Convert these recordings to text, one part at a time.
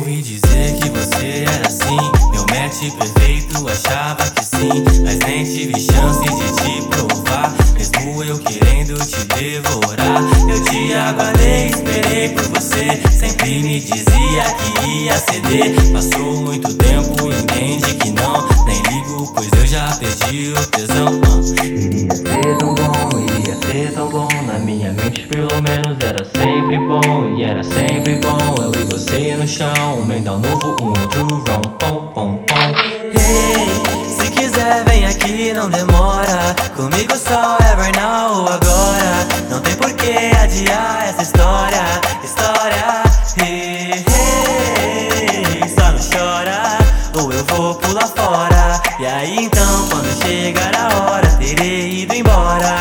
Ouvi dizer que você era assim, meu match perfeito, achava que sim, mas nem tive chance de te provar, mesmo eu querendo te devorar. Eu te aguardei, esperei por você, sempre me dizia que ia ceder. Passou muito tempo e entende que não, nem ligo, pois eu já perdi o tesão. Iria ser tão bom, na minha mente pelo menos era sempre bom. E era sempre bom, eu e você no chão, um mendal novo, um outro round, pom, pom, pom. Hey, se quiser vem aqui, não demora, comigo só é right now ou agora. Não tem por que adiar essa história. Hey, hey, só não chora ou eu vou pular fora. E aí então quando chegar a hora terei ido embora.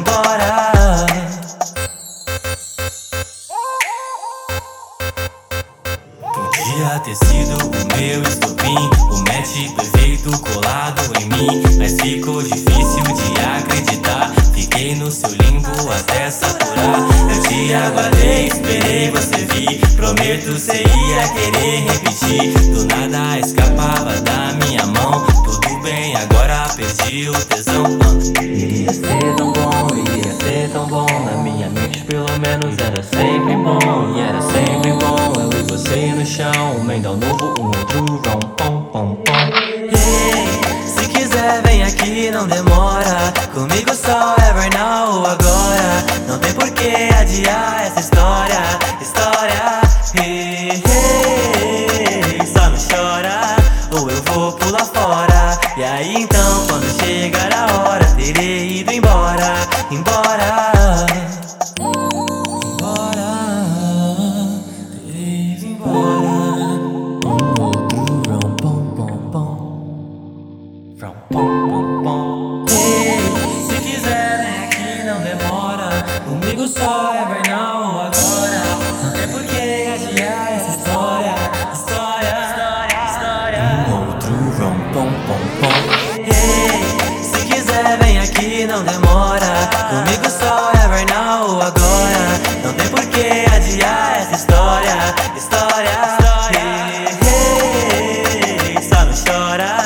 Podia ter sido o meu estopim, o match perfeito colado em mim, mas ficou difícil de acreditar. Fiquei no seu limbo até saturar. Eu te aguardei, esperei você vir, prometo cê ia querer repetir. Do nada escapava da minha mão, tudo bem, agora perdi o tesão. Iria ser tão bom, na minha mente pelo menos era sempre bom. E era sempre bom, eu e você no chão, um mendal novo, um outro round, pom, pom, pom. Hey, se quiser vem aqui, não demora, comigo só é right now ou agora. Não tem por que adiar essa história. Hey, hey, só não chora ou eu vou pular fora. E aí então quando chegar a hora terei ido embora. Hey, se quiser vem aqui, não demora, comigo só é right now ou agora. Não tem por que adiar essa história. Outro round, pom, pom, pom. Hey, se quiser vem aqui, não demora, comigo só é right now ou agora. Não tem por que adiar essa história. Hey, hey, só não chora